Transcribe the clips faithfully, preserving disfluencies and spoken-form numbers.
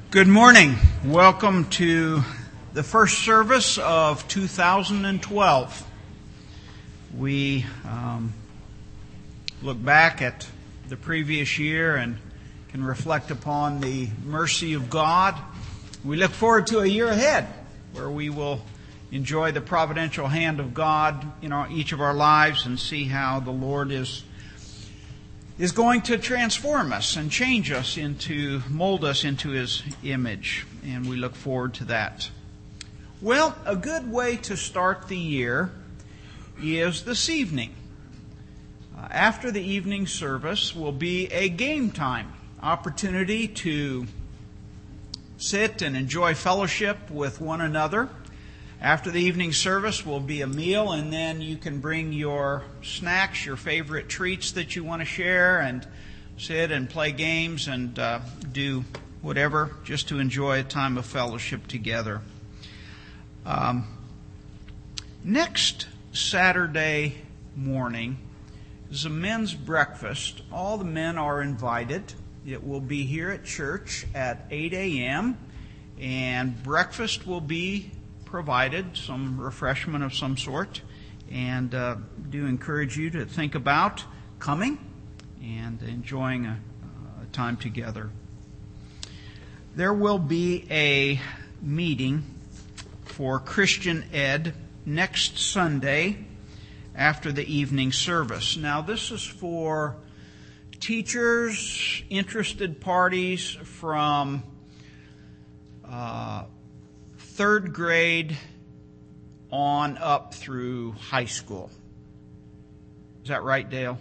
Good morning. Welcome to the first service of two thousand twelve. We um, look back at the previous year and can reflect upon the mercy of God. We look forward to a year ahead where we will enjoy the providential hand of God in our, each of our lives and see how the Lord is is going to transform us and change us into, mold us into His image. And we look forward to that. Well, a good way to start the year is this evening. Uh, after the evening service will be a game time opportunity to sit and enjoy fellowship with one another. After the evening service will be a meal, and then you can bring your snacks, your favorite treats that you want to share, and sit and play games and uh, do whatever, just to enjoy a time of fellowship together. Um, next Saturday morning is a men's breakfast. All the men are invited. It will be here at church at eight a.m., and breakfast will be provided, some refreshment of some sort, and uh, do encourage you to think about coming and enjoying a, a time together. There will be a meeting for Christian Ed next Sunday after the evening service. Now, this is for teachers, interested parties from uh, third grade on up through high school. Is that right, Dale?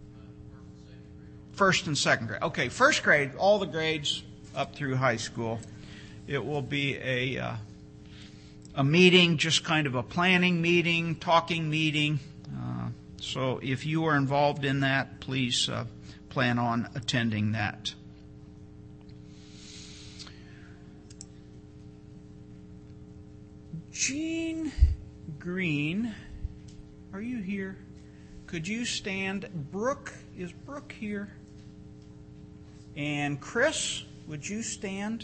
First and second grade. Okay, first grade, all the grades up through high school. It will be a uh, a meeting, just kind of a planning meeting, talking meeting. Uh, so if you are involved in that, please uh, plan on attending that. Jean Green, are you here? Could you stand? Brooke, is Brooke here? And Chris, would you stand?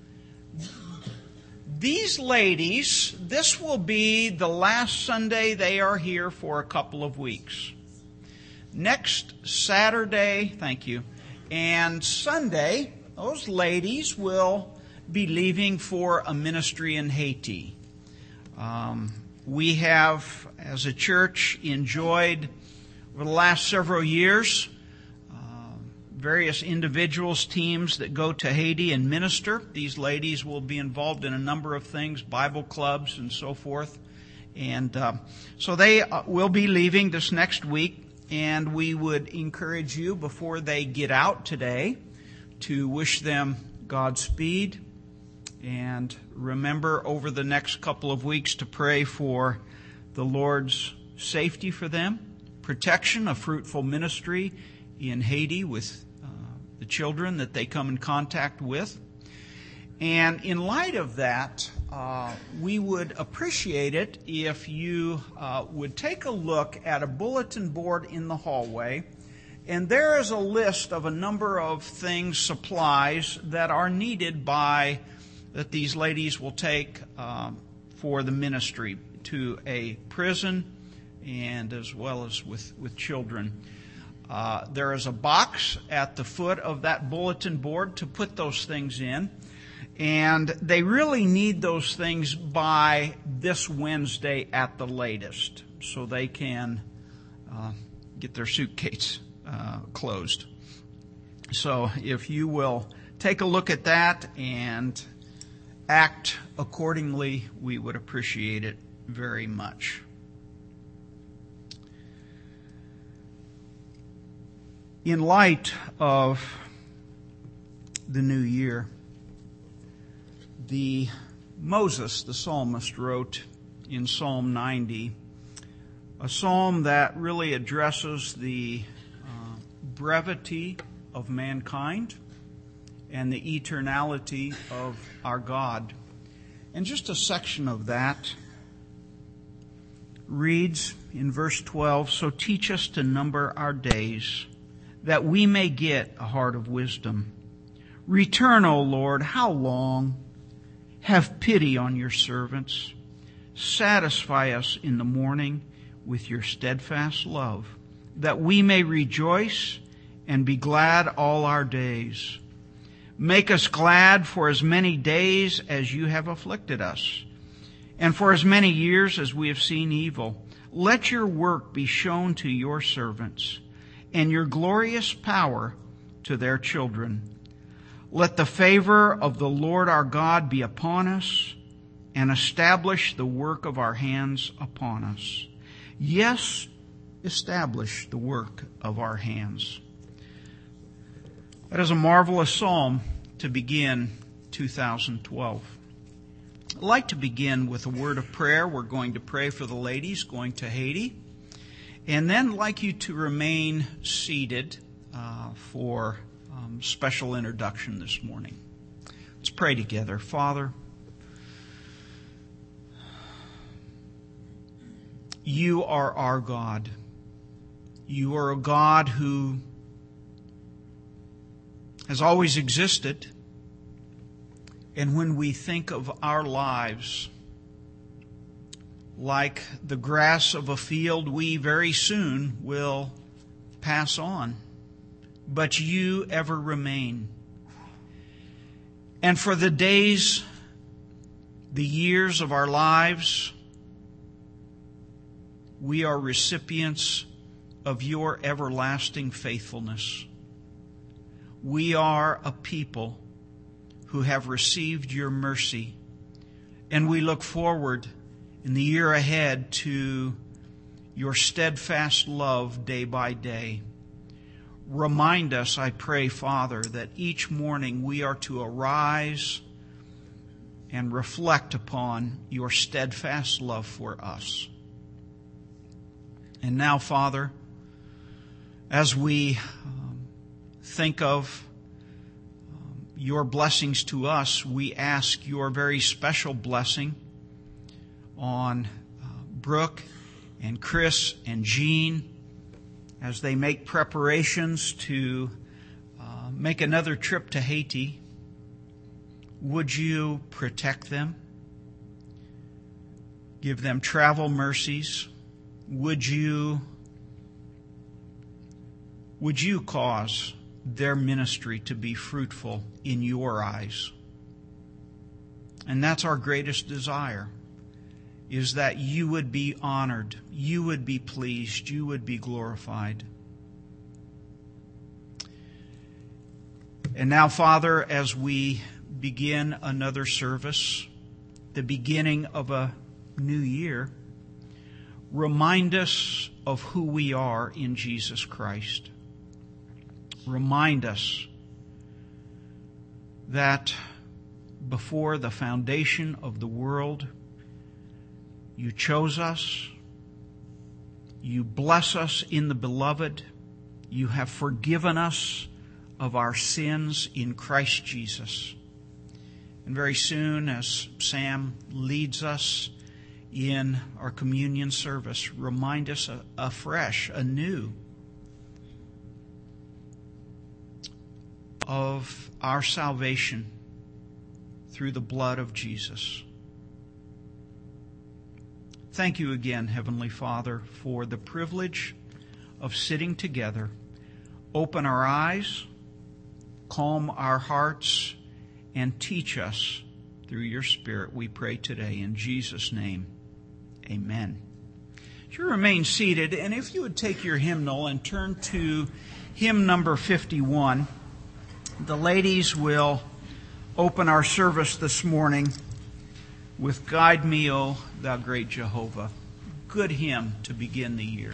These ladies, this will be the last Sunday they are here for a couple of weeks. Next Saturday, thank you, and Sunday, those ladies will be leaving for a ministry in Haiti. Um, we have, as a church, enjoyed over the last several years uh, various individuals, teams that go to Haiti and minister. These ladies will be involved in a number of things, Bible clubs and so forth. And uh, so they uh, will be leaving this next week, and we would encourage you before they get out today to wish them Godspeed. And remember over the next couple of weeks to pray for the Lord's safety for them, protection, a fruitful ministry in Haiti with uh, the children that they come in contact with. And in light of that, uh, we would appreciate it if you uh, would take a look at a bulletin board in the hallway. And there is a list of a number of things, supplies, that are needed by that these ladies will take um, for the ministry to a prison and as well as with, with children. Uh, there is a box at the foot of that bulletin board to put those things in. And they really need those things by this Wednesday at the latest so they can uh, get their suitcase uh, closed. So if you will take a look at that and act accordingly, we would appreciate it very much. In light of the new year, the Moses, the psalmist, wrote in Psalm ninety, a psalm that really addresses the uh, brevity of mankind and the eternality of our God. And just a section of that reads in verse twelve, "So teach us to number our days, that we may get a heart of wisdom. Return, O Lord, how long? Have pity on your servants. Satisfy us in the morning with your steadfast love, that we may rejoice and be glad all our days. Make us glad for as many days as you have afflicted us, and for as many years as we have seen evil. Let your work be shown to your servants, and your glorious power to their children. Let the favor of the Lord our God be upon us, and establish the work of our hands upon us. Yes, establish the work of our hands. That is a marvelous psalm to begin two thousand twelve. I'd like to begin with a word of prayer. We're going to pray for the ladies going to Haiti. And then I'd like you to remain seated uh, for um, special introduction this morning. Let's pray together. Father, you are our God. You are a God who has always existed. And when we think of our lives like the grass of a field, we very soon will pass on. But you ever remain. And for the days, the years of our lives, we are recipients of your everlasting faithfulness. We are a people who have received your mercy, and we look forward in the year ahead to your steadfast love day by day. Remind us, I pray, Father, that each morning we are to arise and reflect upon your steadfast love for us. And now, Father, as we um, think of um, your blessings to us, we ask your very special blessing on uh, Brooke and Chris and Jean as they make preparations to uh, make another trip to Haiti. Would you protect them? Give them travel mercies. Would you, would you cause their ministry to be fruitful in your eyes? And that's our greatest desire, is that you would be honored, you would be pleased, you would be glorified. And now, Father, as we begin another service, the beginning of a new year, remind us of who we are in Jesus Christ. Remind us that before the foundation of the world, you chose us. You bless us in the beloved. You have forgiven us of our sins in Christ Jesus. And very soon, as Sam leads us in our communion service, remind us afresh, anew, of our salvation through the blood of Jesus. Thank you again, Heavenly Father, for the privilege of sitting together. Open our eyes, calm our hearts, and teach us through your Spirit, we pray today in Jesus' name. Amen. You remain seated, and if you would take your hymnal and turn to hymn number fifty-one, the ladies will open our service this morning with Guide Me, O Thou Great Jehovah. Good hymn to begin the year.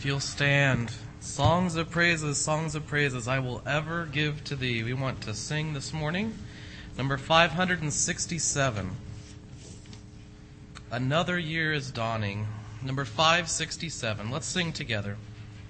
you'll stand. Songs of praises, songs of praises I will ever give to thee. We want to sing this morning. Number five hundred sixty-seven. Another year is dawning. Number five sixty-seven. Let's sing together.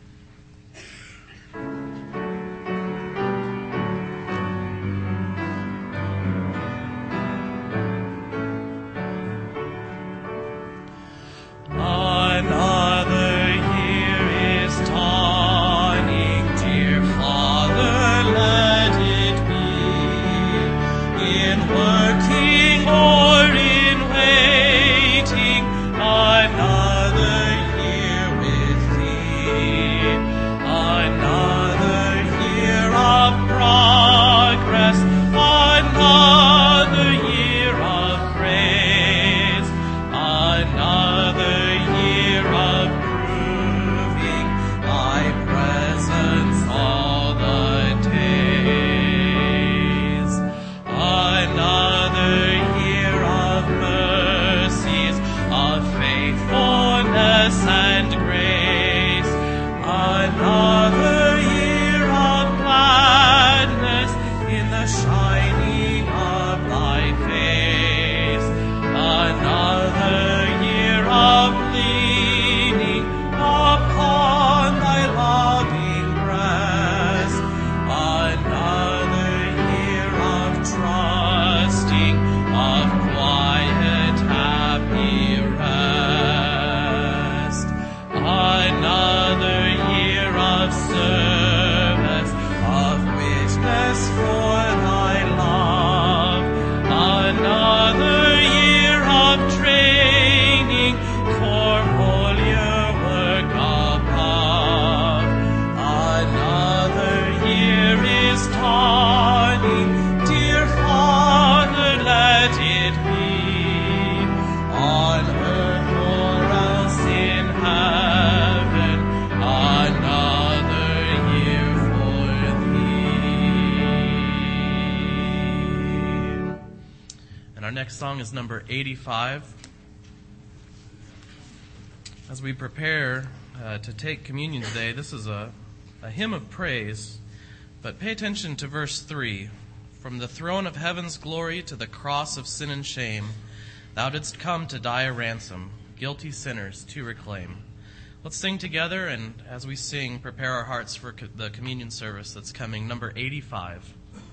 Song is number eighty-five. As we prepare uh, to take communion today, this is a, a hymn of praise, but pay attention to verse three. From the throne of heaven's glory to the cross of sin and shame, thou didst come to die a ransom, guilty sinners to reclaim. Let's sing together, and as we sing, prepare our hearts for co- the communion service that's coming, number eighty-five.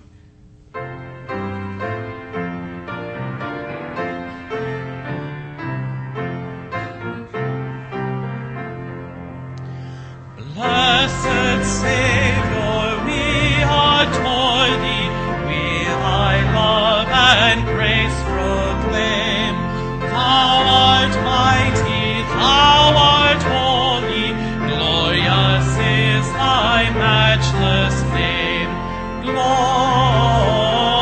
Blessed Savior, we adore thee, we thy love and grace proclaim. Thou art mighty, thou art holy, glorious is thy matchless name. Glorious,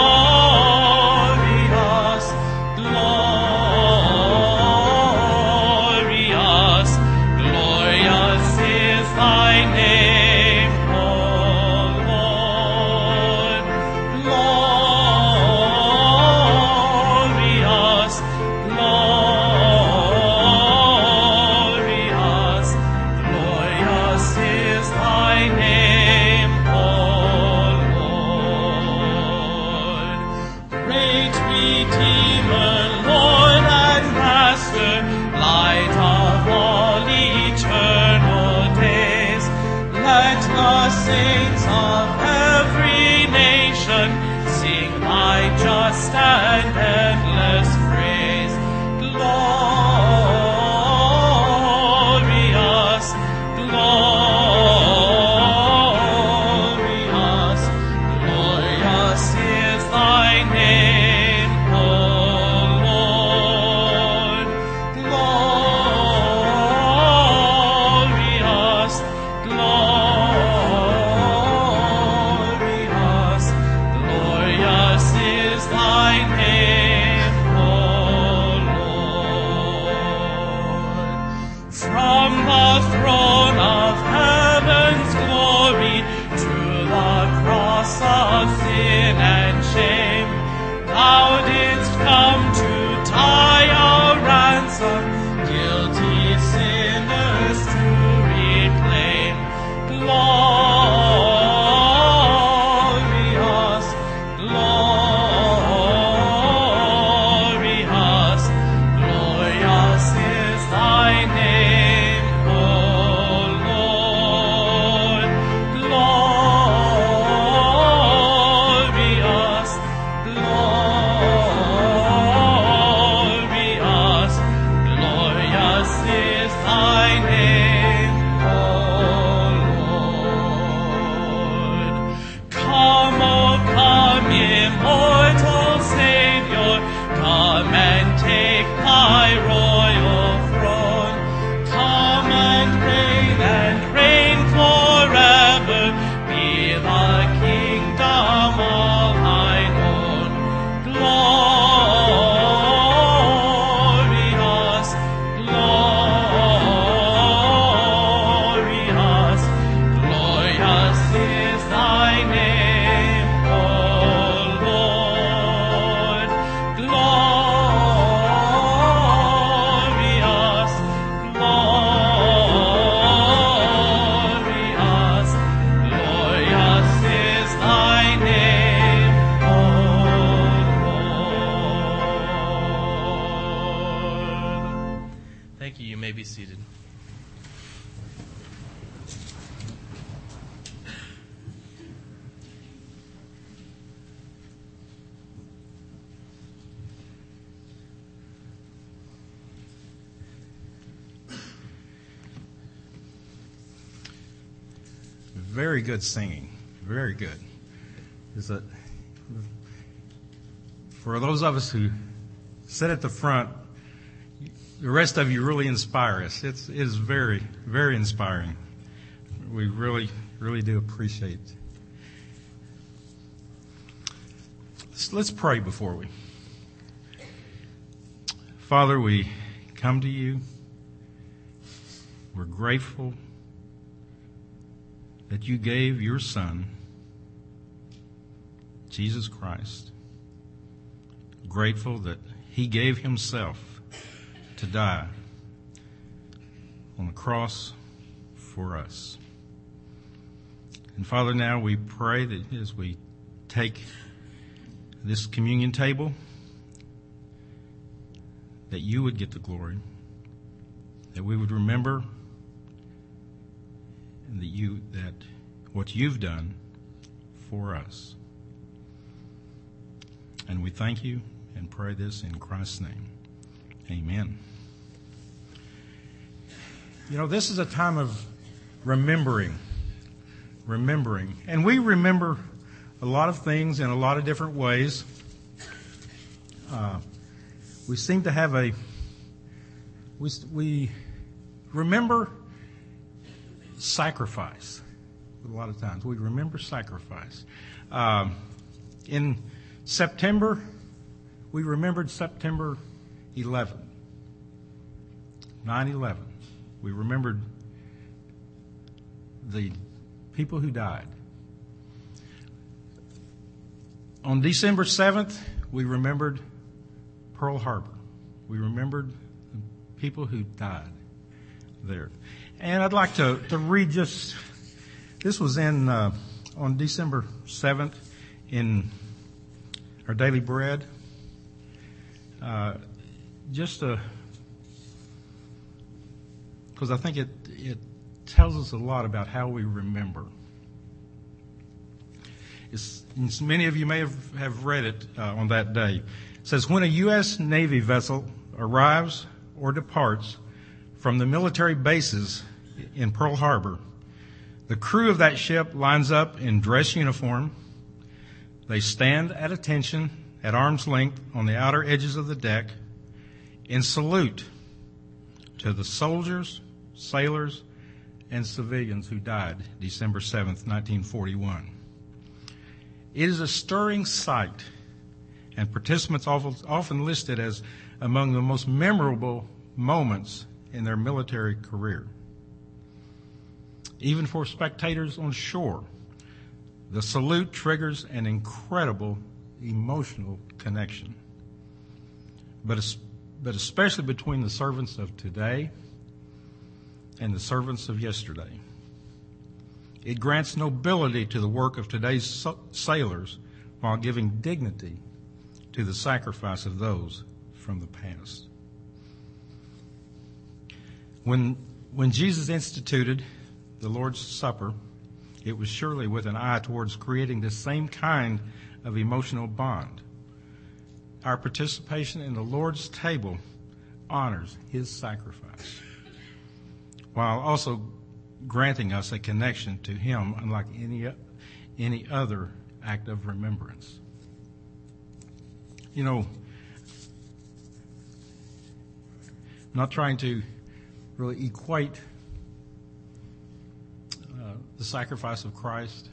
glorious, glorious is thy name, O Lord. Glorious, glorious, Thank you. You may be seated. Very good singing. Very good. Is that for those of us who sit at the front, the rest of you really inspire us. It's, it is very, very inspiring. We really, really do appreciate it. So let's pray before we. Father, we come to you. We're grateful that you gave your Son, Jesus Christ. Grateful that he gave himself to die on the cross for us. And Father, now we pray that as we take this communion table, that you would get the glory, that we would remember and that you that what you've done for us. And we thank you and pray this in Christ's name. Amen. You know, this is a time of remembering. Remembering. And we remember a lot of things in a lot of different ways. Uh, we seem to have a... We, we remember sacrifice. A lot of times we remember sacrifice. Um, in September, we remembered September eleventh, nine eleven. We remembered the people who died. On December seventh, we remembered Pearl Harbor. We remembered the people who died there. And I'd like to, to read just, this was in, uh, on December seventh in our Daily Bread. Uh, just a, because I think it, it tells us a lot about how we remember. It's, many of you may have, have read it uh, on that day. It says, when a U S Navy vessel arrives or departs from the military bases in Pearl Harbor, the crew of that ship lines up in dress uniform. They stand at attention at arm's length on the outer edges of the deck in salute to the soldiers, sailors, and civilians who died December seventh, nineteen forty-one. It is a stirring sight, and participants often listed as among the most memorable moments in their military career. Even for spectators on shore, the salute triggers an incredible emotional connection. But, but especially between the servants of today and the servants of yesterday. It grants nobility to the work of today's sailors while giving dignity to the sacrifice of those from the past. When, when Jesus instituted the Lord's Supper, it was surely with an eye towards creating this same kind of emotional bond. Our participation in the Lord's table honors his sacrifice, while also granting us a connection to him unlike any, any other act of remembrance. You know, I'm not trying to really equate uh, the sacrifice of Christ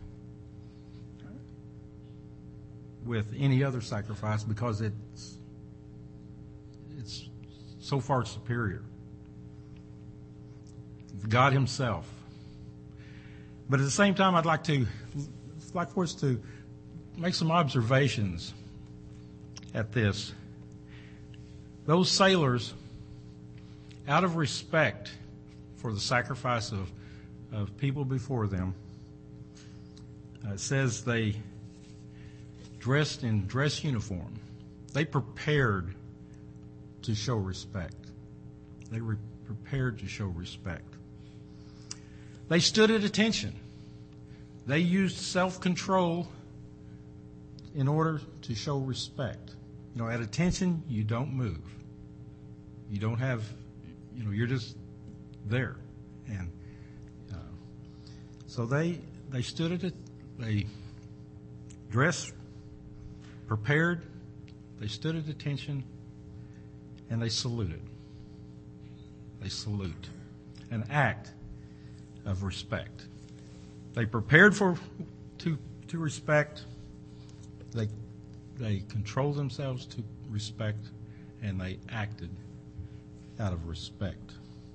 with any other sacrifice because it's it's so far superior. God himself. But at the same time, I'd like to like for us to make some observations at this. Those sailors, out of respect for the sacrifice of, of people before them, uh, it says they dressed in dress uniform. They prepared to show respect. They re- prepared to show respect. They stood at attention. They used self-control in order to show respect. You know, at attention, you don't move. You don't have, you know, you're just there. And uh, so they they stood at it. They dressed, prepared. They stood at attention, and they saluted. They salute, an act of respect. They prepared for to to respect. They they controlled themselves to respect, and they acted out of respect.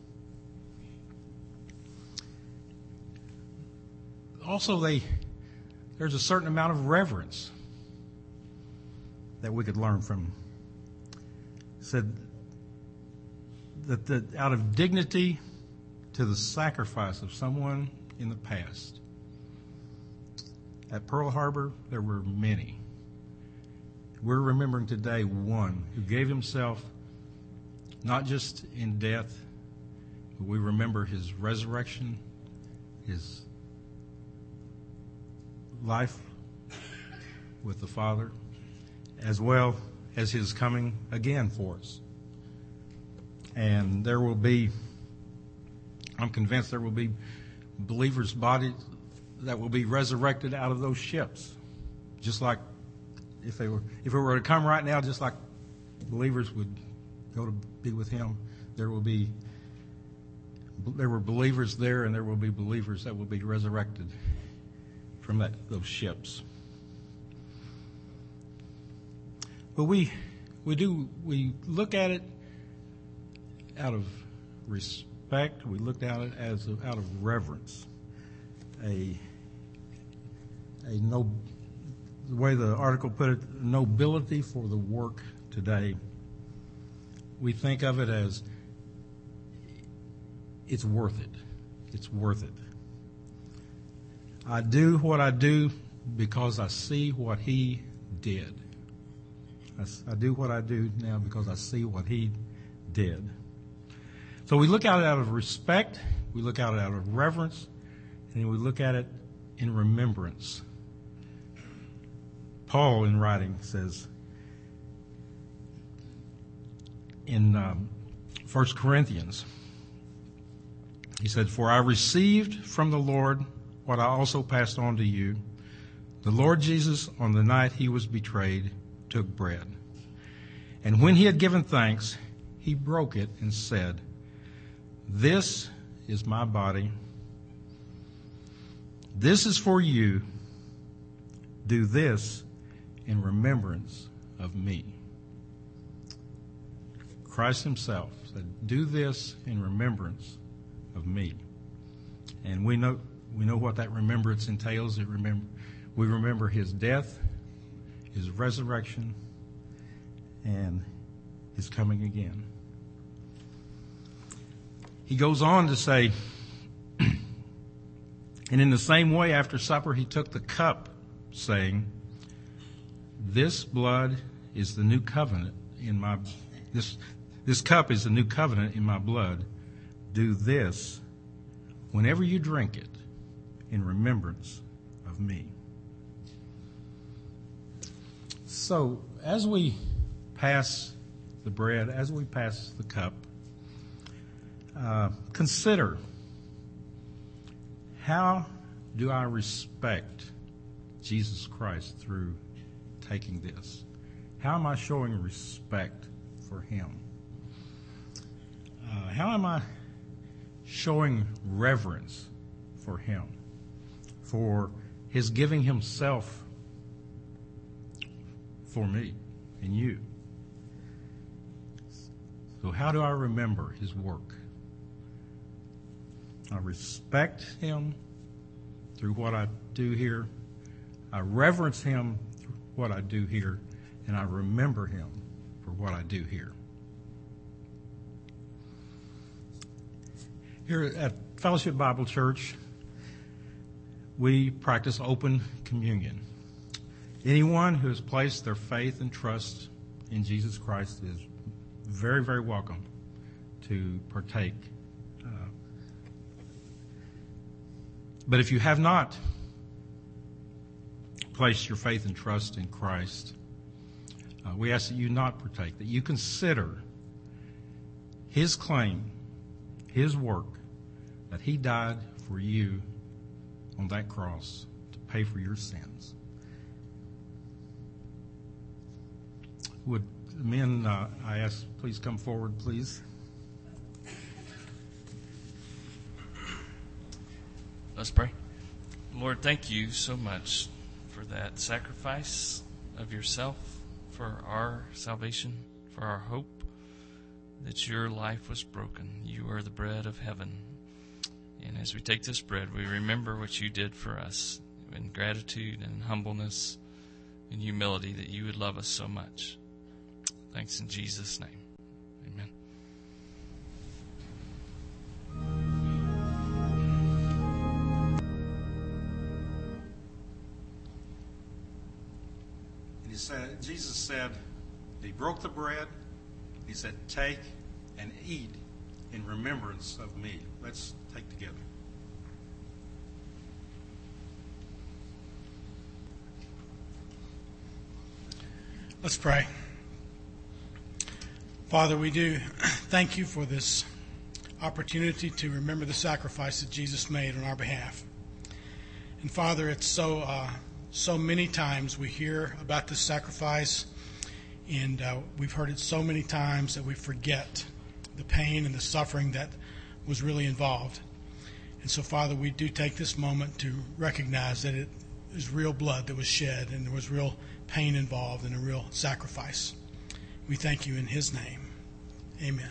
Also, they there's a certain amount of reverence that we could learn from. It said that the, out of dignity to the sacrifice of someone in the past. At Pearl Harbor, there were many. We're remembering today one who gave himself not just in death, but we remember his resurrection, his life with the Father, as well as his coming again for us. And there will be, I'm convinced there will be believers' bodies that will be resurrected out of those ships. Just like if they were, if it were to come right now, just like believers would go to be with him, there will be, there were believers there, and there will be believers that will be resurrected from that, those ships. But we, we do, we look at it out of respect. We looked at it as a, out of reverence. A, a no, the way the article put it, nobility for the work today. We think of it as it's worth it. It's worth it. I do what I do because I see what he did. I, I do what I do now because I see what he did. So we look at it out of respect, we look at it out of reverence, and we look at it in remembrance. Paul, in writing, says in um, First Corinthians, he said, "For I received from the Lord what I also passed on to you. The Lord Jesus, on the night he was betrayed, took bread. And when he had given thanks, he broke it and said, 'This is my body. This is for you. Do this in remembrance of me.'" Christ himself said, "Do this in remembrance of me." And we know we know what that remembrance entails. It remember, we remember his death, his resurrection, and his coming again. He goes on to say, "And in the same way, after supper, he took the cup, saying, 'This blood is the new covenant in my this this cup is the new covenant in my blood. Do this whenever you drink it in remembrance of me.'" So, as we pass the bread, as we pass the cup, uh, consider, how do I respect Jesus Christ through taking this? How am I showing respect for him? Uh, how am I showing reverence for him, for his giving himself for me and you? So how do I remember his work? I respect him through what I do here. I reverence him through what I do here. And I remember him for what I do here. Here at Fellowship Bible Church, we practice open communion. Anyone who has placed their faith and trust in Jesus Christ is very, very welcome to partake. Uh, but if you have not placed your faith and trust in Christ, uh, we ask that you not partake, that you consider his claim, his work, that he died for you on that cross to pay for your sins. Would the men, uh, I ask, please come forward, please. Let's pray. Lord, thank you so much for that sacrifice of yourself for our salvation, for our hope, that your life was broken. You are the bread of heaven. And as we take this bread, we remember what you did for us in gratitude and humbleness and humility, that you would love us so much. Thanks in Jesus' name. Amen. And he said, Jesus said, he broke the bread. He said, take and eat in remembrance of me. Let's take together. Let's pray. Father, we do thank you for this opportunity to remember the sacrifice that Jesus made on our behalf. And Father, it's so uh, so many times we hear about this sacrifice, and uh, we've heard it so many times that we forget the pain and the suffering that was really involved. And so, Father, we do take this moment to recognize that it is real blood that was shed, and there was real pain involved and a real sacrifice. We thank you in his name. Amen.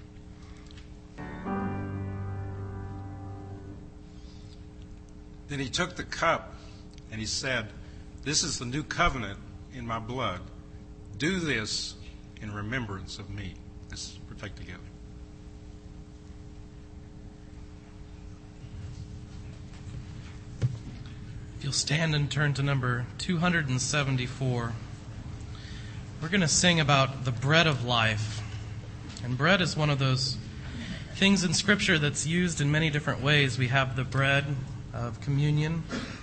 Then he took the cup and he said, this is the new covenant in my blood. Do this in remembrance of me. Let's partake together. If you'll stand and turn to number two hundred seventy-four, we're going to sing about the bread of life. And bread is one of those things in Scripture that's used in many different ways. We have the bread of communion.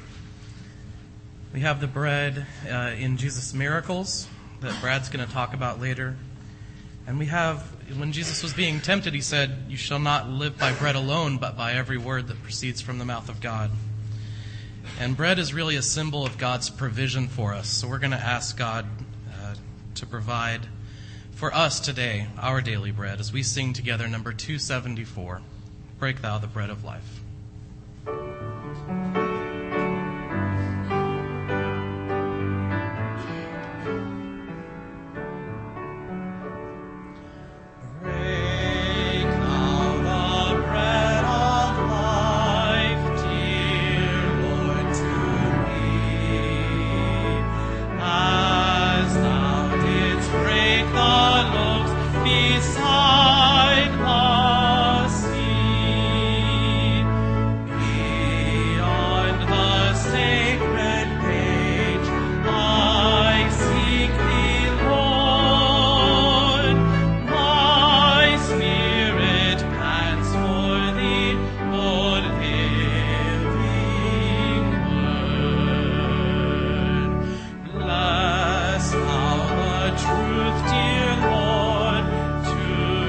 We have the bread uh, in Jesus' miracles that Brad's going to talk about later. And we have, when Jesus was being tempted, he said, you shall not live by bread alone, but by every word that proceeds from the mouth of God. And bread is really a symbol of God's provision for us. So we're going to ask God uh, to provide for us today our daily bread as we sing together number two seventy-four, Break Thou the Bread of Life. Truth, dear Lord, to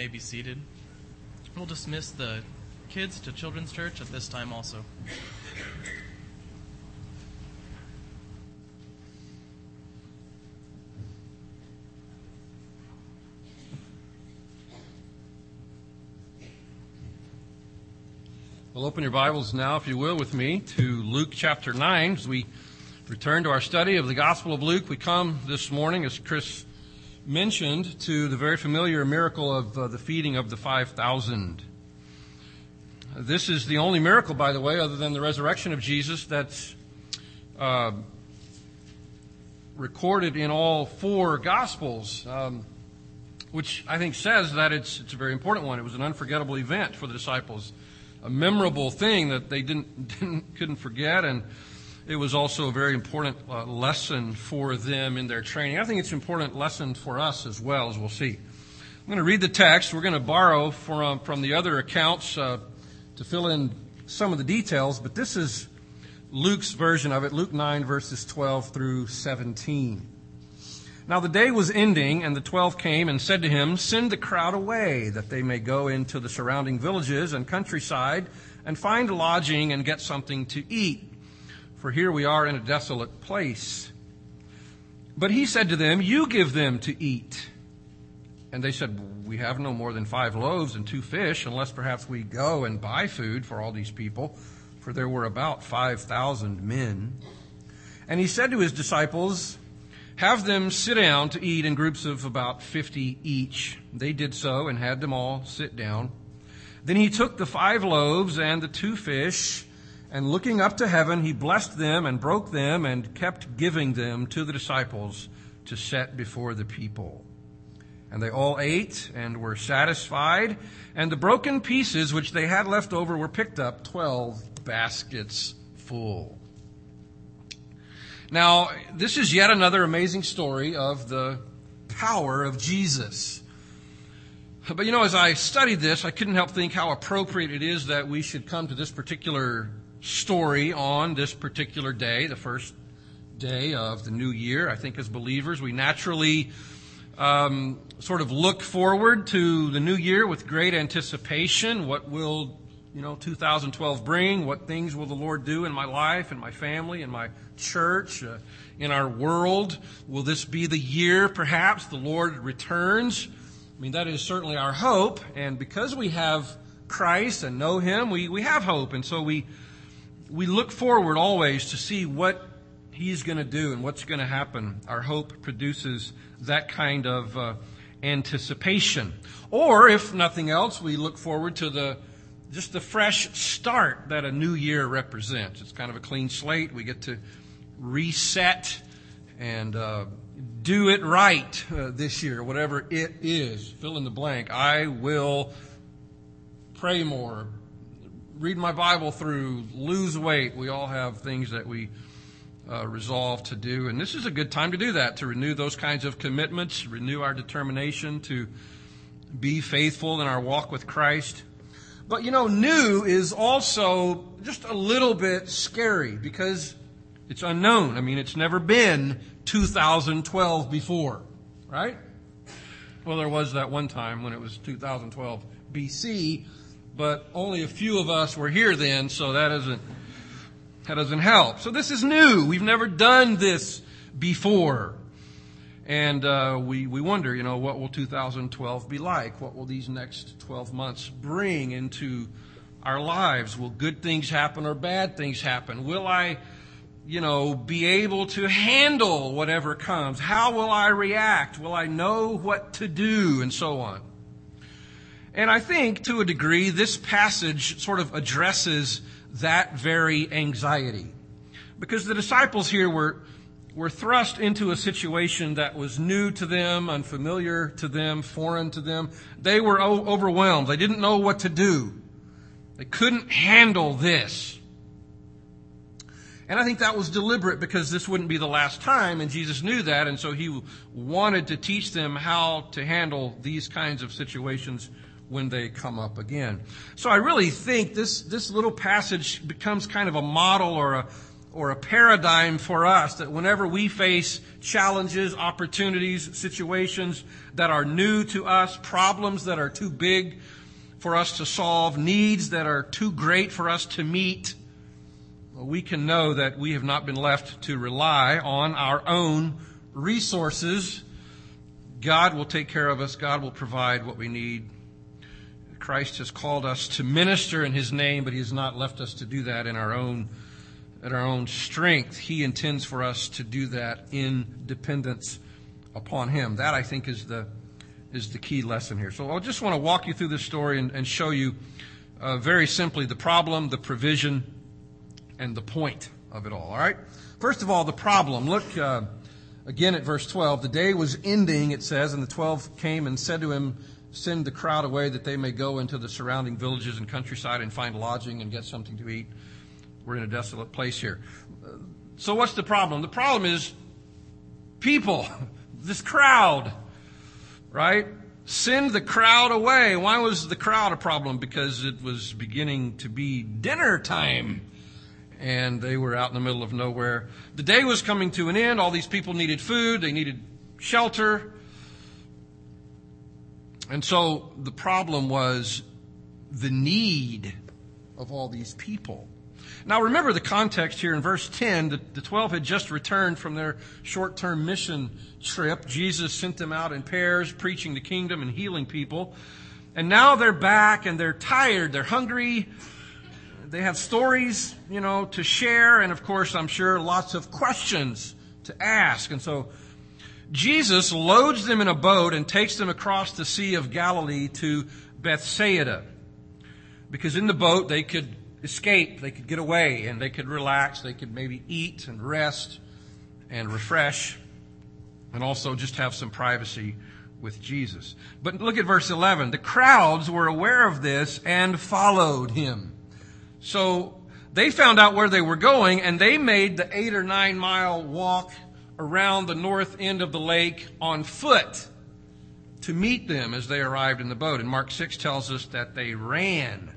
may be seated. We'll dismiss the kids to Children's Church at this time also. Well, open your Bibles now, if you will, with me to Luke chapter nine. As we return to our study of the Gospel of Luke, we come this morning, as Chris mentioned, to the very familiar miracle of uh, the feeding of the five thousand. This is the only miracle, by the way, other than the resurrection of Jesus, that's uh, recorded in all four Gospels, um, which I think says that it's, it's a very important one. It was an unforgettable event for the disciples. A memorable thing that they didn't, didn't couldn't forget, and it was also a very important uh, lesson for them in their training. I think it's an important lesson for us as well, as we'll see. I'm going to read the text. We're going to borrow from from the other accounts uh, to fill in some of the details, but this is Luke's version of it, Luke nine, verses twelve through seventeen. Now the day was ending, and the twelve came and said to him, "Send the crowd away, that they may go into the surrounding villages and countryside and find lodging and get something to eat. For here we are in a desolate place." But he said to them, "You give them to eat." And they said, "We have no more than five loaves and two fish, unless perhaps we go and buy food for all these people." For there were about five thousand men. And he said to his disciples, "Have them sit down to eat in groups of about fifty each." They did so and had them all sit down. Then he took the five loaves and the two fish, and looking up to heaven, he blessed them and broke them and kept giving them to the disciples to set before the people. And they all ate and were satisfied, and the broken pieces which they had left over were picked up, twelve baskets full. Now, this is yet another amazing story of the power of Jesus. But you know, as I studied this, I couldn't help think how appropriate it is that we should come to this particular story on this particular day, the first day of the new year. I think as believers, we naturally um, sort of look forward to the new year with great anticipation. What will, you know, two thousand twelve bring? What things will the Lord do in my life, in my family, in my church, uh, in our world? Will this be the year, perhaps, the Lord returns? I mean, that is certainly our hope. And because we have Christ and know Him, we, we have hope. And so we we look forward always to see what He's going to do and what's going to happen. Our hope produces that kind of uh, anticipation. Or, if nothing else, we look forward to the just the fresh start that a new year represents. It's kind of a clean slate. We get to reset and uh, do it right uh, this year, whatever it is. Fill in the blank. I will pray more, read my Bible through, lose weight. We all have things that we uh, resolve to do. And this is a good time to do that, to renew those kinds of commitments, renew our determination to be faithful in our walk with Christ. But, you know, new is also just a little bit scary because it's unknown. I mean, it's never been two thousand twelve before, right? Well, there was that one time when it was two thousand twelve B C, but only a few of us were here then, so that doesn't, that doesn't help. So this is new. We've never done this before. And uh, we, we wonder, you know, what will two thousand twelve be like? What will these next twelve months bring into our lives? Will good things happen or bad things happen? Will I, you know, be able to handle whatever comes? How will I react? Will I know what to do? And so on. And I think, to a degree, this passage sort of addresses that very anxiety. Because the disciples here were... were thrust into a situation that was new to them, unfamiliar to them, foreign to them. They were o- overwhelmed. They didn't know what to do. They couldn't handle this. And I think that was deliberate because this wouldn't be the last time, and Jesus knew that, and so He wanted to teach them how to handle these kinds of situations when they come up again. So I really think this, this little passage becomes kind of a model or a or a paradigm for us that whenever we face challenges, opportunities, situations that are new to us, problems that are too big for us to solve, needs that are too great for us to meet, we can know that we have not been left to rely on our own resources. God will take care of us. God will provide what we need. Christ has called us to minister in His name, but He has not left us to do that in our own, in our own strength. He intends for us to do that in dependence upon Him. That, I think, is the is the key lesson here. So I just want to walk you through this story and, and show you uh, very simply the problem, the provision, and the point of it all. All right? First of all, the problem. Look uh, again at verse twelve. The day was ending, it says, and the twelve came and said to Him, send the crowd away that they may go into the surrounding villages and countryside and find lodging and get something to eat. We're in a desolate place here. So what's the problem? The problem is people, this crowd, right? Send the crowd away. Why was the crowd a problem? Because it was beginning to be dinner time, and they were out in the middle of nowhere. The day was coming to an end. All these people needed food. They needed shelter. And so the problem was the need of all these people. Now remember the context here in verse ten. The, the twelve had just returned from their short-term mission trip. Jesus sent them out in pairs, preaching the kingdom and healing people. And now they're back and they're tired. They're hungry. They have stories, you know, to share. And of course, I'm sure lots of questions to ask. And so Jesus loads them in a boat and takes them across the Sea of Galilee to Bethsaida. Because in the boat they could escape, they could get away, and they could relax, they could maybe eat and rest and refresh, and also just have some privacy with Jesus. But look at verse eleven. The crowds were aware of this and followed Him. So they found out where they were going, and they made the eight or nine mile walk around the north end of the lake on foot to meet them as they arrived in the boat. And Mark six tells us that they ran.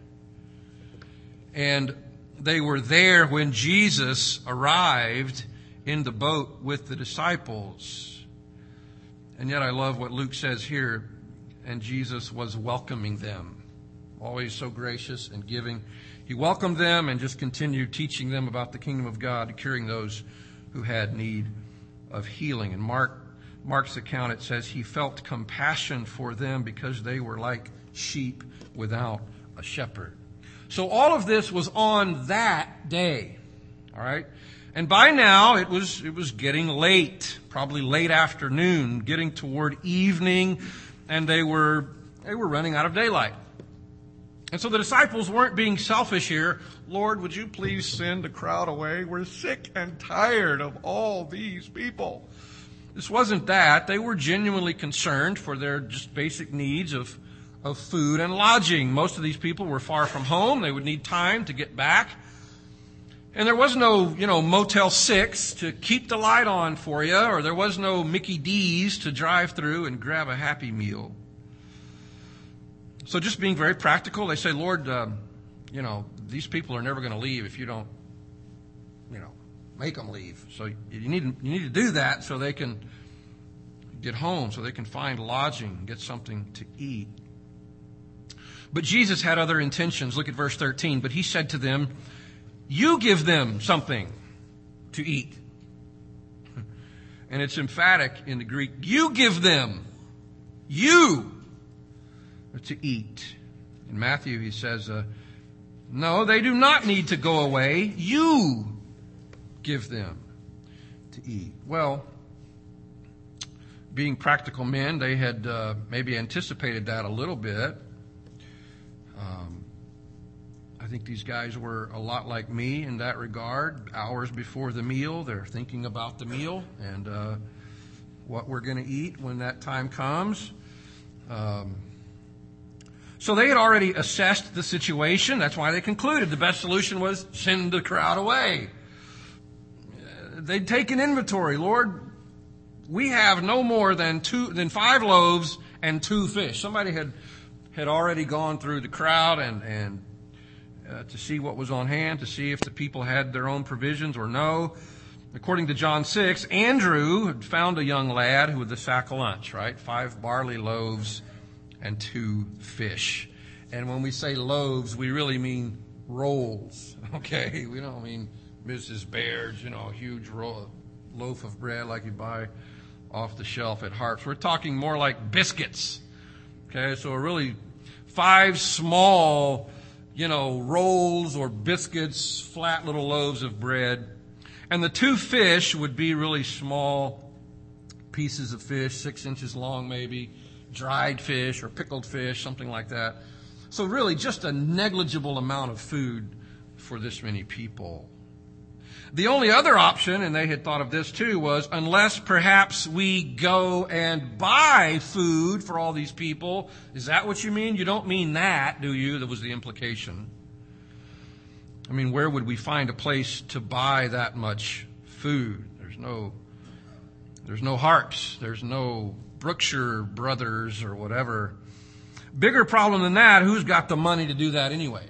And they were there when Jesus arrived in the boat with the disciples. And yet I love what Luke says here. And Jesus was welcoming them. Always so gracious and giving. He welcomed them and just continued teaching them about the kingdom of God, curing those who had need of healing. In Mark, Mark's account, it says he felt compassion for them because they were like sheep without a shepherd. So all of this was on that day. All right? And by now it was it was getting late, probably late afternoon, getting toward evening, and they were they were running out of daylight. And so the disciples weren't being selfish here. Lord, would you please send the crowd away? We're sick and tired of all these people. This wasn't that. They were genuinely concerned for their just basic needs of, of food and lodging. Most of these people were far from home. They would need time to get back. And there was no, you know, Motel six to keep the light on for you, or there was no Mickey D's to drive through and grab a Happy Meal. So just being very practical, they say, Lord, uh, you know, these people are never going to leave if you don't, you know, make them leave. So you need, you need to do that so they can get home, so they can find lodging, get something to eat. But Jesus had other intentions. Look at verse thirteen. But He said to them, you give them something to eat. And it's emphatic in the Greek. You give them. You. To eat. In Matthew, he says, uh, no, they do not need to go away. You give them to eat. Well, being practical men, they had uh, maybe anticipated that a little bit. Um, I think these guys were a lot like me in that regard. Hours before the meal, they're thinking about the meal and uh, what we're going to eat when that time comes. Um, So they had already assessed the situation. That's why they concluded the best solution was send the crowd away. They'd taken inventory. Lord, we have no more than two, than five loaves and two fish. Somebody had had already gone through the crowd and and uh, to see what was on hand, to see if the people had their own provisions or no. According to John six, Andrew had found a young lad who had a sack of lunch, right? Five barley loaves and two fish. And when we say loaves, we really mean rolls, okay? We don't mean Missus Baird's, you know, a huge roll, loaf of bread like you buy off the shelf at Harps. We're talking more like biscuits, okay? So really five small, you know, rolls or biscuits, flat little loaves of bread. And the two fish would be really small pieces of fish, six inches long maybe, dried fish or pickled fish, something like that. So really just a negligible amount of food for this many people. The only other option, and they had thought of this too, was unless perhaps we go and buy food for all these people. Is that what you mean? You don't mean that, do you? That was the implication. I mean, where would we find a place to buy that much food? There's no, there's no Harps. There's no Brookshire Brothers or whatever. Bigger problem than that, who's got the money to do that anyway?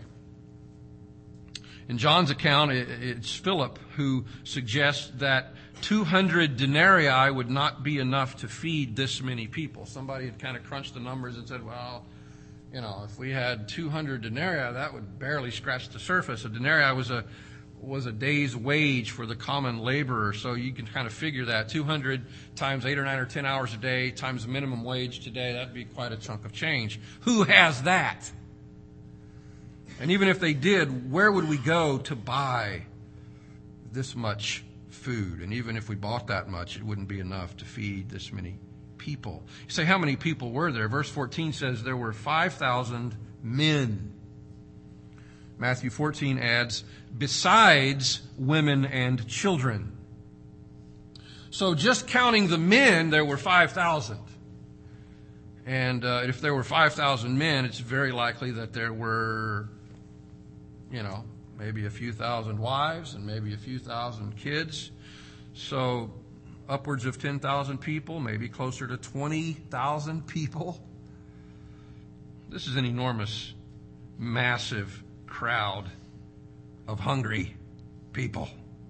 In John's account, it's Philip who suggests that two hundred denarii would not be enough to feed this many people. Somebody had kind of crunched the numbers and said, well, you know, if we had two hundred denarii, that would barely scratch the surface. A denarii was a was a day's wage for the common laborer. So you can kind of figure that. two hundred times eight or nine or ten hours a day times minimum wage today, that'd be quite a chunk of change. Who has that? And even if they did, where would we go to buy this much food? And even if we bought that much, it wouldn't be enough to feed this many people. You say, how many people were there? Verse fourteen says there were five thousand men. Matthew fourteen adds, besides women and children. So just counting the men, there were five thousand. And uh, if there were five thousand men, it's very likely that there were, you know, maybe a few thousand wives and maybe a few thousand kids. So upwards of ten thousand people, maybe closer to twenty thousand people. This is an enormous, massive crowd of hungry people.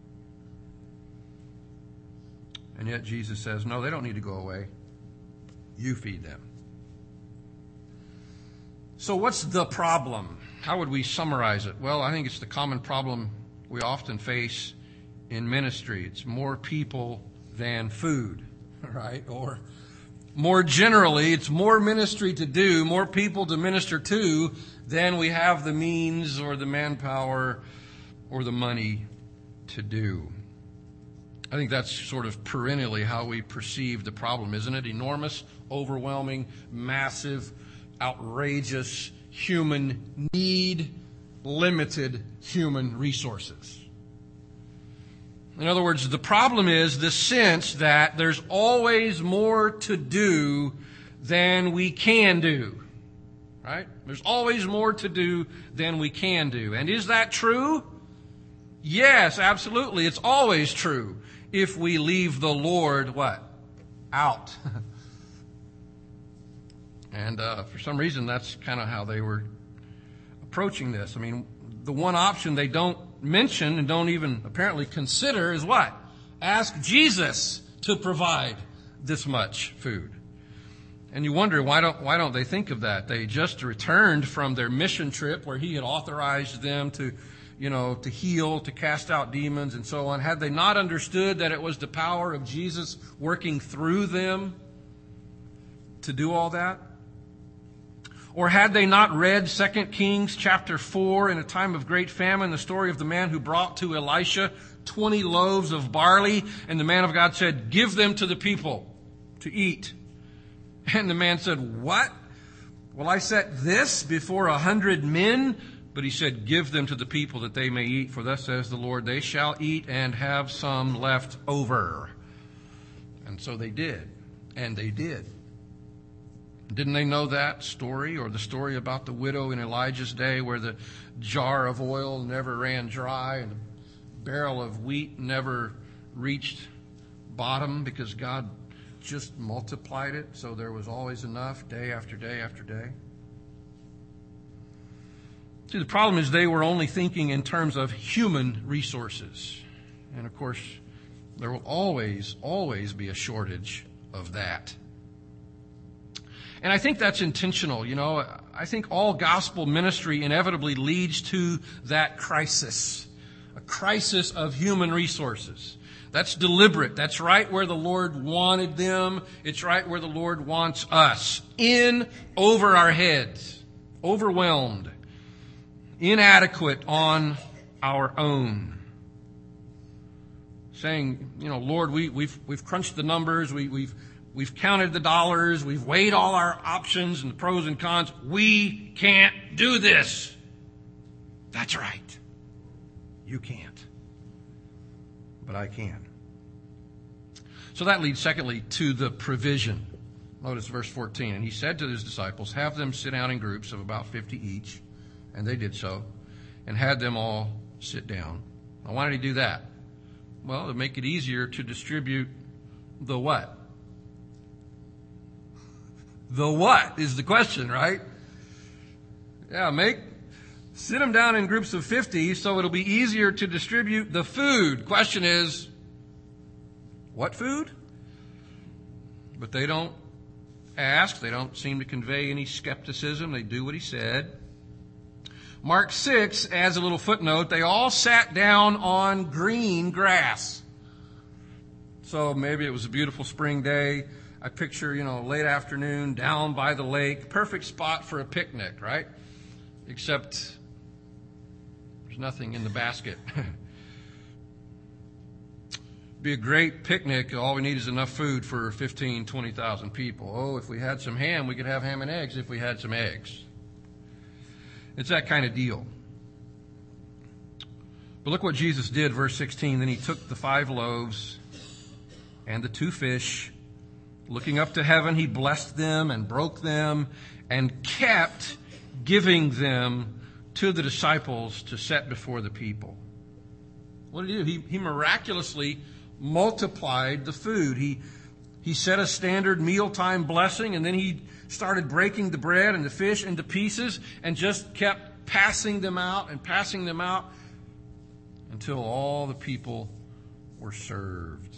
And yet Jesus says, no, they don't need to go away. You feed them. So what's the problem? How would we summarize it? Well, I think it's the common problem we often face in ministry. It's more people than food, right? Or more generally, it's more ministry to do, more people to minister to than we have the means or the manpower or the money to do. I think that's sort of perennially how we perceive the problem, isn't it? Enormous, overwhelming, massive, outrageous human need, limited human resources. In other words, the problem is the sense that there's always more to do than we can do. Right? There's always more to do than we can do. And is that true? Yes, absolutely. It's always true if we leave the Lord, what? Out. And uh, for some reason, that's kind of how they were approaching this. I mean, the one option they don't mention and don't even apparently consider is what? Ask Jesus to provide this much food. And you wonder, why don't why don't they think of that? They just returned from their mission trip where he had authorized them to, you know, to heal, to cast out demons and so on. Had they not understood that it was the power of Jesus working through them to do all that? Or had they not read Second Kings chapter four in a time of great famine, the story of the man who brought to Elisha twenty loaves of barley, and the man of God said, give them to the people to eat. And the man said, what? Will I set this before a hundred men? But he said, give them to the people that they may eat, for thus says the Lord, they shall eat and have some left over. And so they did. And they did. Didn't they know that story, or the story about the widow in Elijah's day where the jar of oil never ran dry and the barrel of wheat never reached bottom because God just multiplied it so there was always enough day after day after day? See, the problem is they were only thinking in terms of human resources. And of course, there will always, always be a shortage of that. And I think that's intentional. You know, I think all gospel ministry inevitably leads to that crisis, a crisis of human resources. That's deliberate. That's right where the Lord wanted them. It's right where the Lord wants us. In over our heads, overwhelmed, inadequate on our own. Saying, you know, Lord, we, we've we've crunched the numbers, we, we've we've counted the dollars, we've weighed all our options and the pros and cons. We can't do this. That's right. You can't. But I can. So that leads, secondly, to the provision. Notice verse fourteen. And he said to his disciples, have them sit down in groups of about fifty each. And they did so, and had them all sit down. Now, why did he do that? Well, to make it easier to distribute the what? The what is the question, right? Yeah, make, sit them down in groups of fifty so it'll be easier to distribute the food. Question is, what food? But they don't ask. They don't seem to convey any skepticism. They do what he said. Mark six adds a little footnote. They all sat down on green grass. So maybe it was a beautiful spring day. I picture, you know, late afternoon down by the lake. Perfect spot for a picnic, right? Except there's nothing in the basket. Be a great picnic. All we need is enough food for fifteen, twenty thousand people. Oh, if we had some ham, we could have ham and eggs if we had some eggs. It's that kind of deal. But look what Jesus did, verse sixteen. Then he took the five loaves and the two fish. Looking up to heaven, he blessed them and broke them and kept giving them to the disciples to set before the people. What did he do? He, he miraculously multiplied the food. He, he set a standard mealtime blessing, and then he started breaking the bread and the fish into pieces and just kept passing them out and passing them out until all the people were served.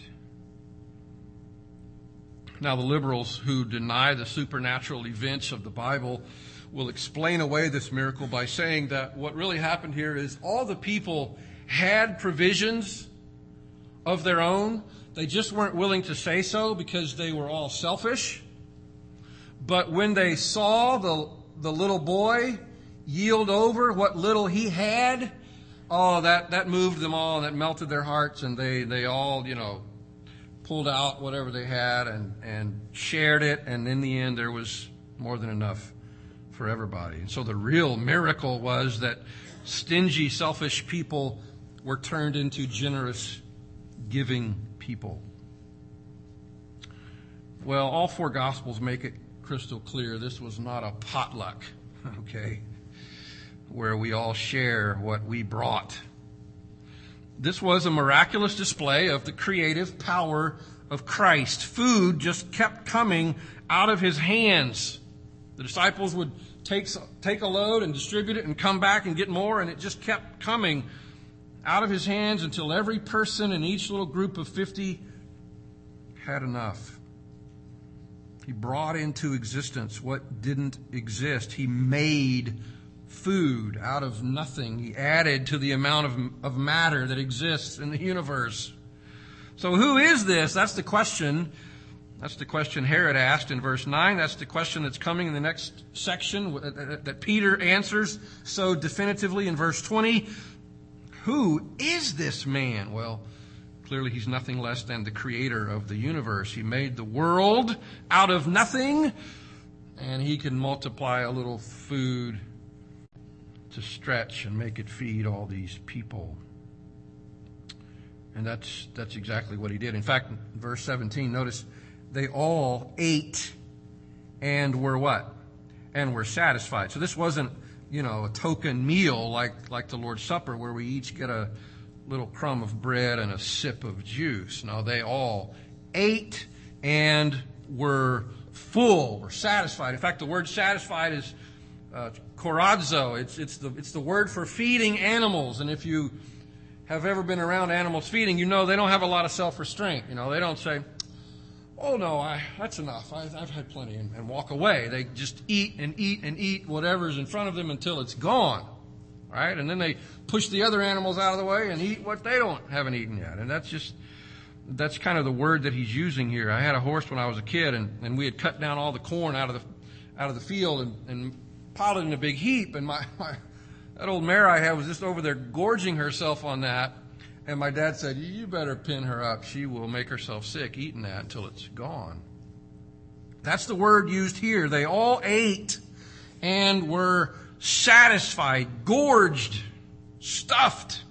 Now, the liberals who deny the supernatural events of the Bible will explain away this miracle by saying that what really happened here is all the people had provisions of their own. They just weren't willing to say so because they were all selfish. But when they saw the, the little boy yield over what little he had, oh, that, that moved them all, and that melted their hearts, and they, they all, you know, pulled out whatever they had and, and shared it, and in the end there was more than enough for everybody. And so the real miracle was that stingy, selfish people were turned into generous, giving people. Well, all four Gospels make it crystal clear this was not a potluck, okay, where we all share what we brought. This was a miraculous display of the creative power of Christ. Food just kept coming out of his hands. The disciples would take, take a load and distribute it and come back and get more, and it just kept coming out of his hands until every person in each little group of fifty had enough. He brought into existence what didn't exist. He made food out of nothing. He added to the amount of, of matter that exists in the universe. So who is this? That's the question. That's the question Herod asked in verse nine. That's the question that's coming in the next section that Peter answers so definitively in verse twenty. Who is this man? Well, clearly he's nothing less than the creator of the universe. He made the world out of nothing, and he can multiply a little food to stretch and make it feed all these people. And that's that's exactly what he did. In fact, verse seventeen, notice they all ate and were what? And were satisfied. So this wasn't, you know, a token meal like, like the Lord's Supper where we each get a little crumb of bread and a sip of juice. No, they all ate and were full, were satisfied. In fact, the word satisfied is uh, corazzo. It's, it's, the, it's the word for feeding animals. And if you have ever been around animals feeding, you know they don't have a lot of self-restraint. You know, they don't say, oh, no, I, that's enough. I, I've had plenty, and, and walk away. They just eat and eat and eat whatever's in front of them until it's gone. Right? And then they push the other animals out of the way and eat what they don't haven't eaten yet. And that's just, that's kind of the word that he's using here. I had a horse when I was a kid, and, and we had cut down all the corn out of the out of the field and, and piled it in a big heap. And my, my that old mare I had was just over there gorging herself on that. And my dad said, you better pin her up. She will make herself sick eating that until it's gone. That's the word used here. They all ate and were satisfied, gorged, stuffed.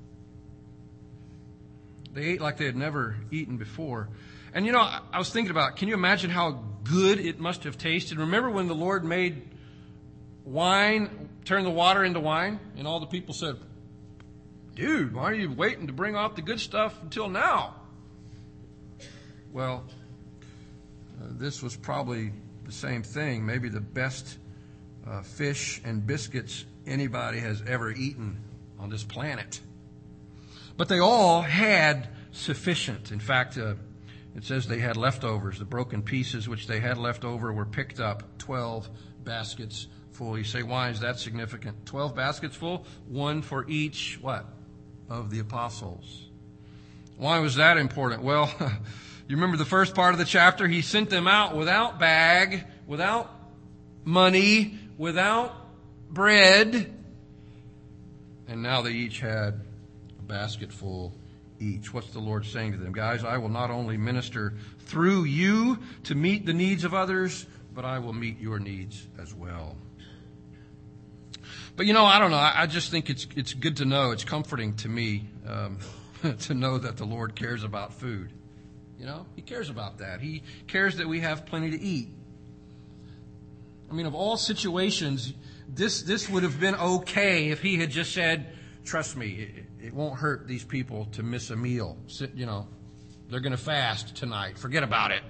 They ate like they had never eaten before. And you know, I was thinking about, can you imagine how good it must have tasted? Remember when the Lord made wine, turned the water into wine, and all the people said, dude, why are you waiting to bring off the good stuff until now? Well, uh, this was probably the same thing, maybe the best uh, fish and biscuits anybody has ever eaten on this planet. But they all had sufficient. In fact, uh, it says they had leftovers. The broken pieces which they had left over were picked up, twelve baskets full. You say, why is that significant? twelve baskets full, one for each, what? Of the apostles. Why was that important? Well, you remember the first part of the chapter? He sent them out without bag, without money, without bread. And now they each had a basket full each. What's the Lord saying to them? Guys, I will not only minister through you to meet the needs of others, but I will meet your needs as well. But you know, I don't know. I just think it's it's good to know. It's comforting to me um, to know that the Lord cares about food. You know, He cares about that. He cares that we have plenty to eat. I mean, of all situations, this this would have been okay if He had just said, "Trust me, it, it won't hurt these people to miss a meal. Sit, you know, they're going to fast tonight. Forget about it.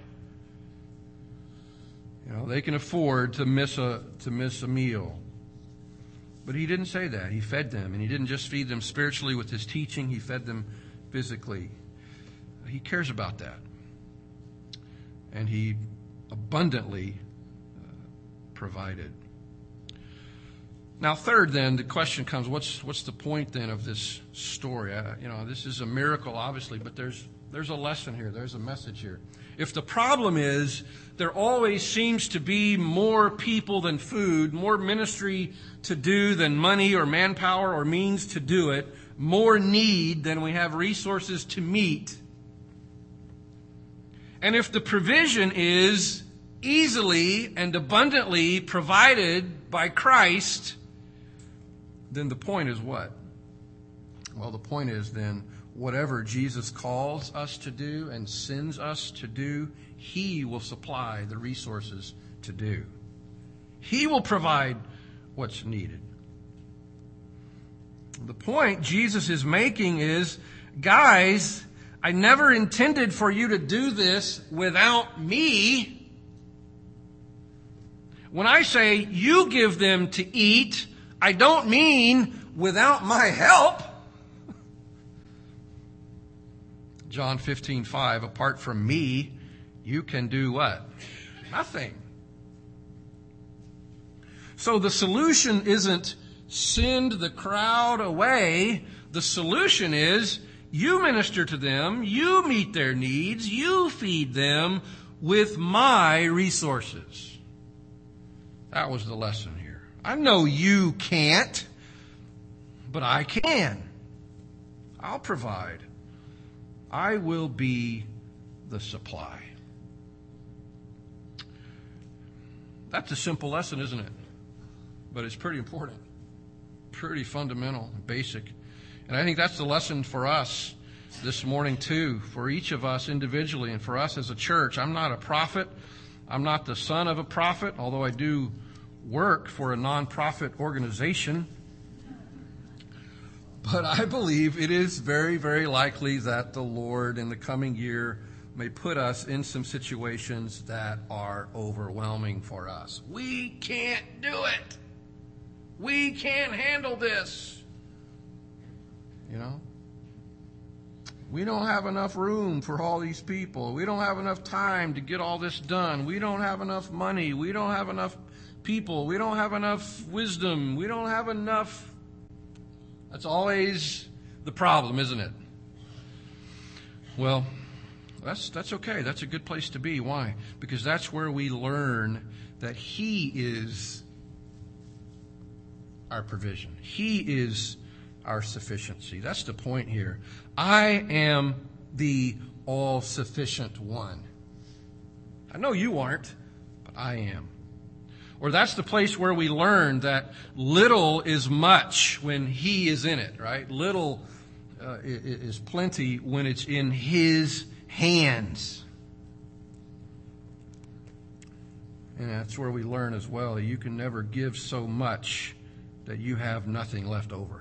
You know, they can afford to miss a to miss a meal." But He didn't say that. He fed them. And He didn't just feed them spiritually with His teaching. He fed them physically. He cares about that. And He abundantly uh, provided. Now, third, then, the question comes, what's what's the point, then, of this story? Uh, you know, this is a miracle, obviously, but there's there's a lesson here. There's a message here. If the problem is there always seems to be more people than food, more ministry to do than money or manpower or means to do it, more need than we have resources to meet, and if the provision is easily and abundantly provided by Christ, then the point is what? Well, the point is then, whatever Jesus calls us to do and sends us to do, He will supply the resources to do. He will provide what's needed. The point Jesus is making is, guys, I never intended for you to do this without me. When I say you give them to eat, I don't mean without my help. John fifteen five, apart from me, you can do what? Nothing. So the solution isn't send the crowd away. The solution is you minister to them, you meet their needs, you feed them with my resources. That was the lesson here. I know you can't, but I can. I'll provide. I will be the supply. That's a simple lesson, isn't it? But it's pretty important, pretty fundamental and basic. And I think that's the lesson for us this morning too, for each of us individually and for us as a church. I'm not a prophet. I'm not the son of a prophet, although I do work for a nonprofit organization. But I believe it is very, very likely that the Lord in the coming year may put us in some situations that are overwhelming for us. We can't do it. We can't handle this. You know? We don't have enough room for all these people. We don't have enough time to get all this done. We don't have enough money. We don't have enough people. We don't have enough wisdom. We don't have enough. That's always the problem, isn't it? Well, that's that's okay. That's a good place to be. Why? Because that's where we learn that He is our provision. He is our sufficiency. That's the point here. I am the all-sufficient one. I know you aren't, but I am. Or that's the place where we learn that little is much when He is in it, right? Little uh, is plenty when it's in His hands. And that's where we learn as well that you can never give so much that you have nothing left over.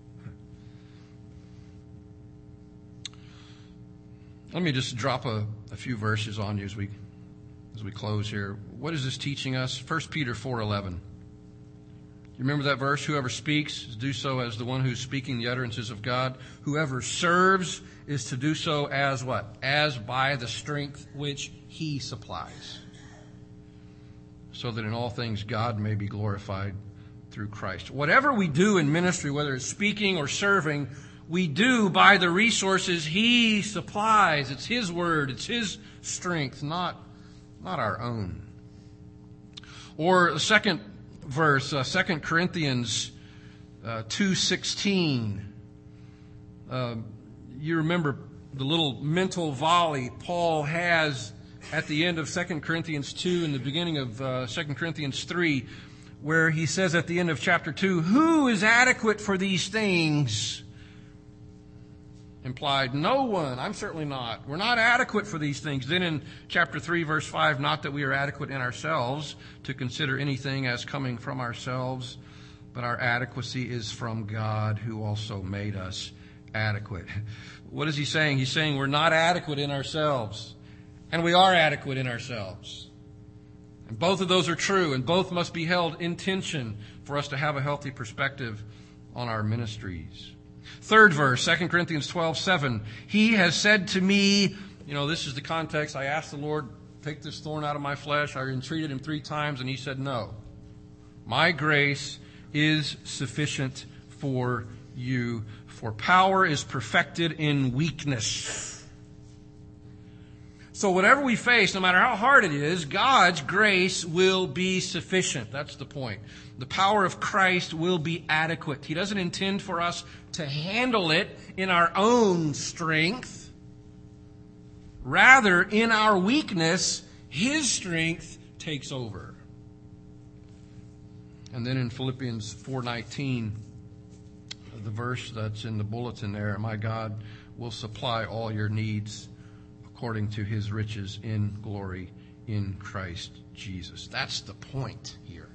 Let me just drop a, a few verses on you as we as we close here. What is this teaching us? First Peter four eleven. You remember that verse? Whoever speaks, do so as the one who's speaking the utterances of God. Whoever serves is to do so as what? As by the strength which He supplies. So that in all things God may be glorified through Christ. Whatever we do in ministry, whether it's speaking or serving, we do by the resources He supplies. It's His word. It's His strength, not, not our own. Or the second verse, uh, Second Corinthians uh, two sixteen. Uh, you remember the little mental volley Paul has at the end of Second Corinthians two and the beginning of uh, Second Corinthians three, where he says at the end of chapter two, who is adequate for these things? Implied, no one. I'm certainly not. We're not adequate for these things. Then in chapter three, verse five, not that we are adequate in ourselves to consider anything as coming from ourselves, but our adequacy is from God who also made us adequate. What is he saying? He's saying we're not adequate in ourselves, and we are adequate in ourselves. And both of those are true, and both must be held in tension for us to have a healthy perspective on our ministries. Third verse, Second Corinthians twelve seven. He has said to me, you know, this is the context. I asked the Lord, take this thorn out of my flesh. I entreated Him three times, and He said, no. My grace is sufficient for you, for power is perfected in weakness. So whatever we face, no matter how hard it is, God's grace will be sufficient. That's the point. The power of Christ will be adequate. He doesn't intend for us to handle it in our own strength. Rather, in our weakness, His strength takes over. And then in Philippians four nineteen, the verse that's in the bulletin there, my God will supply all your needs according to His riches in glory in Christ Jesus. That's the point here.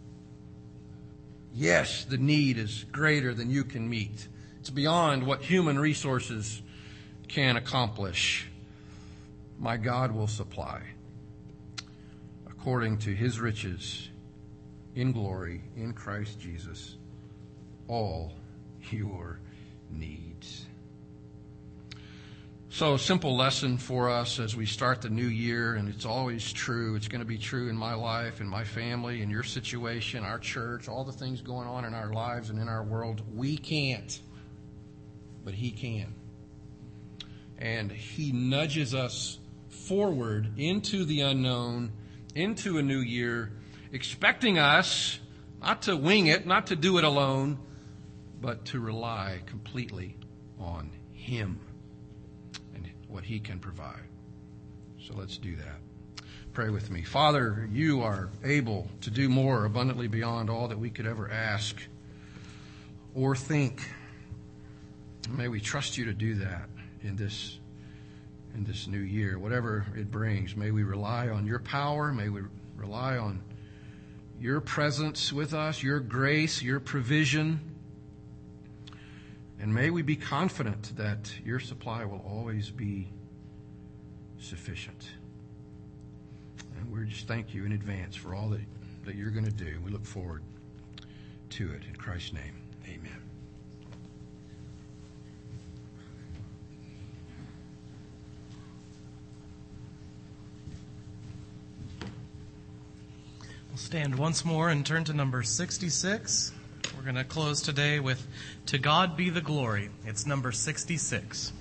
Yes, the need is greater than you can meet. It's beyond what human resources can accomplish. My God will supply according to His riches in glory in Christ Jesus all your needs. So, a simple lesson for us as we start the new year, and it's always true. It's going to be true in my life, in my family, in your situation, our church, all the things going on in our lives and in our world. We can't, but He can. And He nudges us forward into the unknown, into a new year, expecting us not to wing it, not to do it alone, but to rely completely on Him. What He can provide. So let's do that. Pray with me. Father, You are able to do more abundantly beyond all that we could ever ask or think. May we trust You to do that in this in this new year, whatever it brings. May we rely on Your power. May we rely on Your presence with us, Your grace, Your provision. And may we be confident that Your supply will always be sufficient. And we just thank You in advance for all that, that You're going to do. We look forward to it. In Christ's name, amen. We'll stand once more and turn to number sixty-six. We're going to close today with "To God Be the Glory." It's number sixty-six.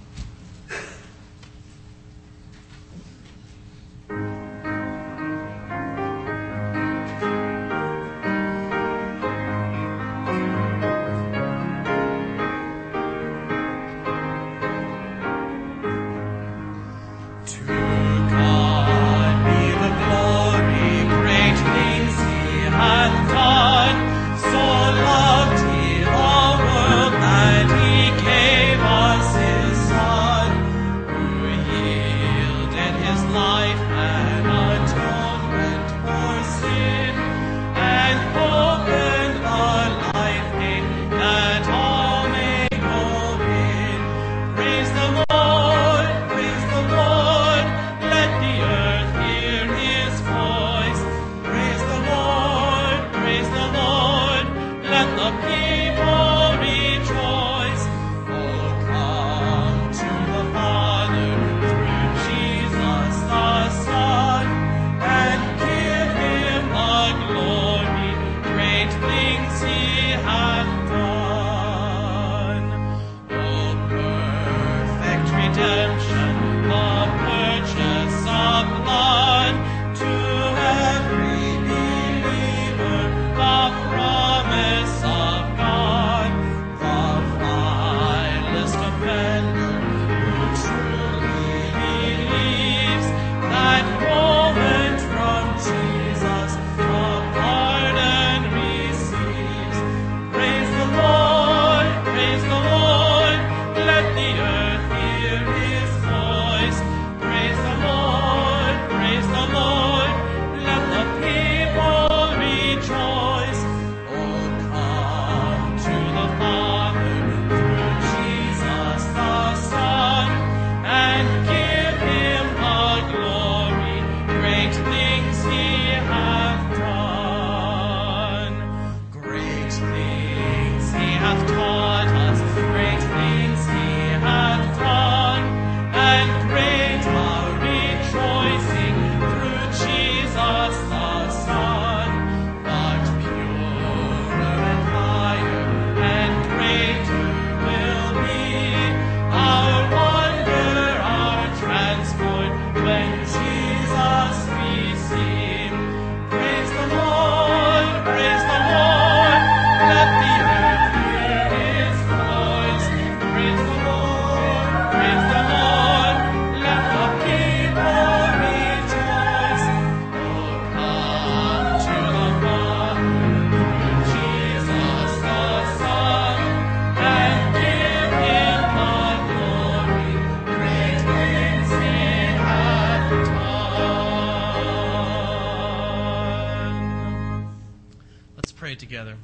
Together.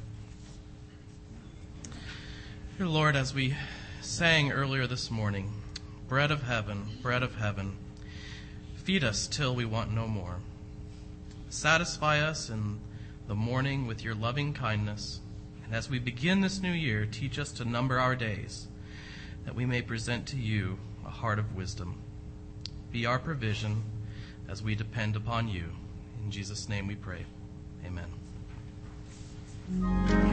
Dear Lord, as we sang earlier this morning, bread of heaven, bread of heaven, feed us till we want no more. Satisfy us in the morning with your loving kindness, and as we begin this new year, teach us to number our days, that we may present to you a heart of wisdom. Be our provision as we depend upon you. In Jesus' name we pray. Amen.